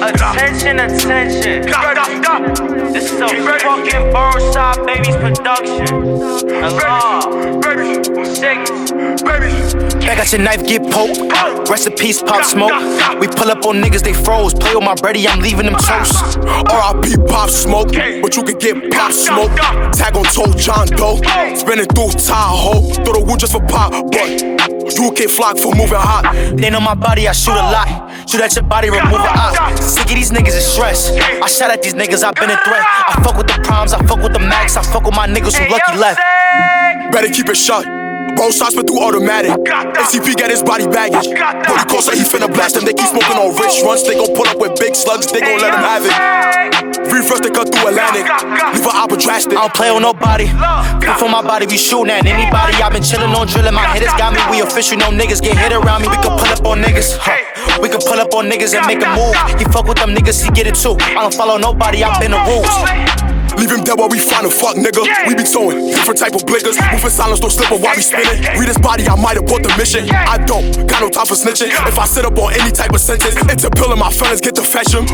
Attention, attention. This is a fucking Burnside Babies production. Allah. Back at your knife, get poked. Rest in peace, Pop Smoke. We pull up on niggas, they froze. Play on my bready, I'm leaving them toast. R.I.P. Pop Smoke, but you can get Pop Smoke. Tag on toe, John Doe. Spinning through Tahoe. Throw the wood just for pop, but you can't flock for moving hot. They know my body, I shoot a lot. Shoot at your body, remove a op. Sick of these niggas is stress. I shot at these niggas, I've been a threat. I fuck with the primes, I fuck with the max. I fuck with my niggas who lucky left. Better keep it shut. Both shots went through automatic. ACP got his body baggage. Pretty close, so he finna blast them. They keep smoking on rich runs. They gon' pull up with big slugs. They gon' let them have it. Reverse, they cut through Atlantic. Leave an opera drastic. I don't play with nobody. Good for my body, we shootin' at anybody. I've been chillin' on drillin'. My hitters got me. We official, no niggas get hit around me. We can pull up on niggas. We can pull up on niggas and make a move. He fuck with them niggas, he get it too. I don't follow nobody, I've been the rules. Leave him dead while we find a fuck nigga. We be towing different type of blickers. Moving silence, don't slip while we spinning. Read his body, I might abort the mission. I don't got no time for snitching. If I sit up on any type of sentence, it's a pill in my feelings, get to fetch him.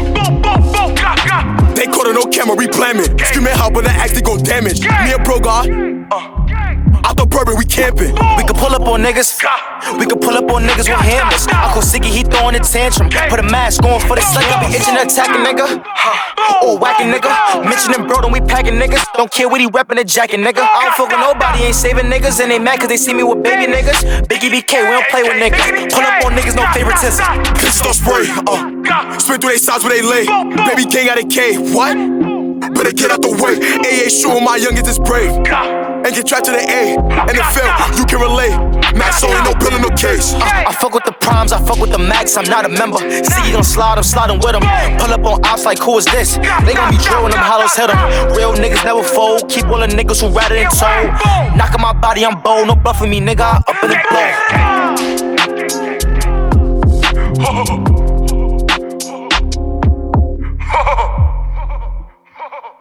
They caught it on camera, replan me. Screaming help, but the act they gon' damage. Me and bro God, out the bourbon, we camping. We can pull up on niggas. We can pull up on niggas with hammers. Uncle Siggy, he throwing a tantrum. Put a mask on for the slug. I be itching to attack a nigga. Or whacking nigga. Mentioning bro, then we packing niggas. Don't care what he reppin' a jacket, nigga. I don't fuck with nobody, ain't saving niggas. And they mad cause they see me with baby niggas. Biggie BK, we don't play with niggas. Pull up on niggas, no favoritism. Bitches don't spray. Spin through they sides where they lay. Baby king out of K. What? Better get out the way. AA shooting my youngest is brave. And get trapped to the A. And the film, you can relate. Max only no pill in no case. I fuck with the primes, I fuck with the max, I'm not a member. See you gon' slide, I'm sliding with them. Pull up on ops like who is this? They gon' be drilling them hollows, hit them. Real niggas never fold, keep all the niggas who rather than told. Knocking my body, I'm bold, no bluffing me, nigga, I up in the blow.